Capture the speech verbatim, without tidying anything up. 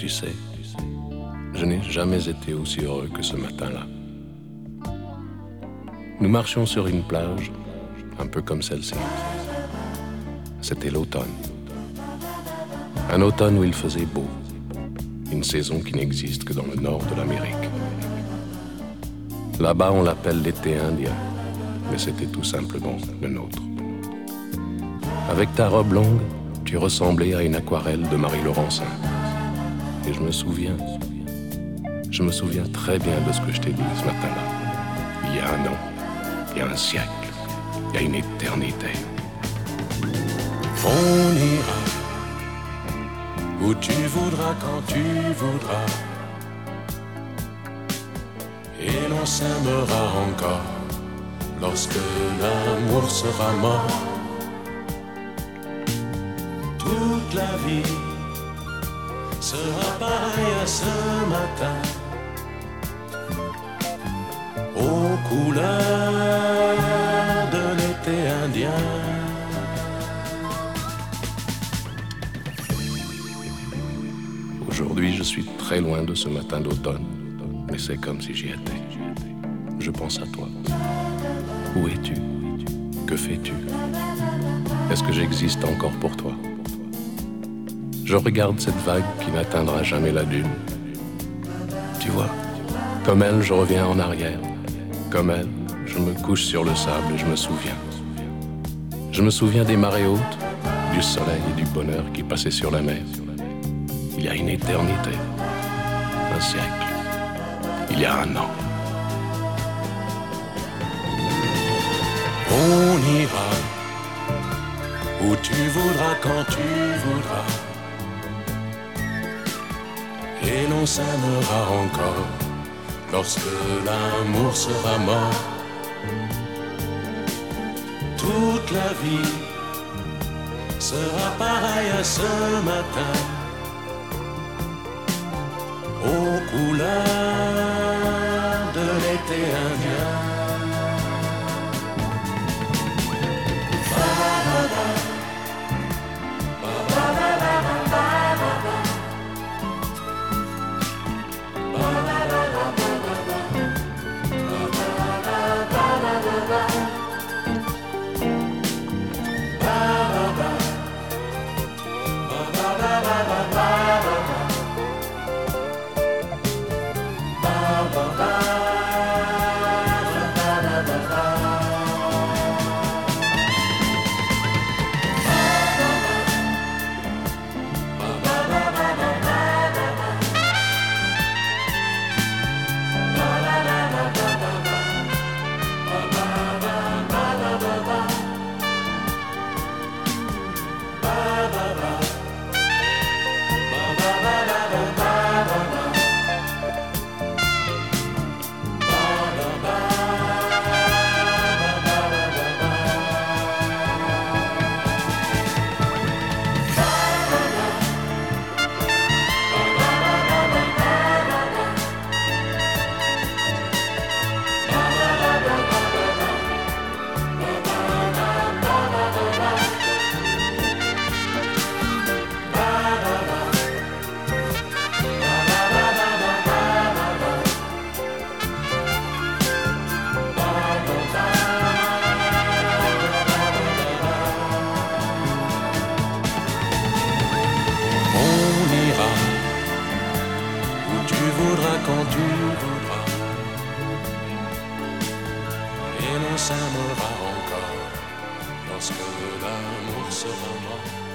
sais, je n'ai jamais été aussi heureux que ce matin-là. Nous marchions sur une plage, un peu comme celle-ci. C'était l'automne. Un automne où il faisait beau. Une saison qui n'existe que dans le nord de l'Amérique. Là-bas, on l'appelle l'été indien, mais c'était tout simplement le nôtre. Avec ta robe longue, tu ressemblais à une aquarelle de Marie Laurencin. Et je me souviens, je me souviens très bien de ce que je t'ai dit ce matin-là. Il y a un an, il y a un siècle, il y a une éternité. On ira où tu voudras, quand tu voudras, et l'on s'aimera encore lorsque l'amour sera mort. Toute la vie sera pareille à ce matin, aux couleurs de l'été indien. Aujourd'hui, je suis très loin de ce matin d'automne, mais c'est comme si j'y étais. Je pense à toi. Où es-tu? Que fais-tu? Est-ce que j'existe encore pour toi? Je regarde cette vague qui n'atteindra jamais la dune. Tu vois, comme elle, je reviens en arrière. Comme elle, je me couche sur le sable et je me souviens. Je me souviens des marées hautes, du soleil et du bonheur qui passaient sur la mer. Il y a une éternité, un siècle, il y a un an. On ira où tu voudras, quand tu voudras, et l'on s'aimera encore lorsque l'amour sera mort. Toute la vie sera pareille à ce matin, aux couleurs de l'été indien. Quand tu voudras, et l'on s'aimera encore lorsque l'amour sera mort.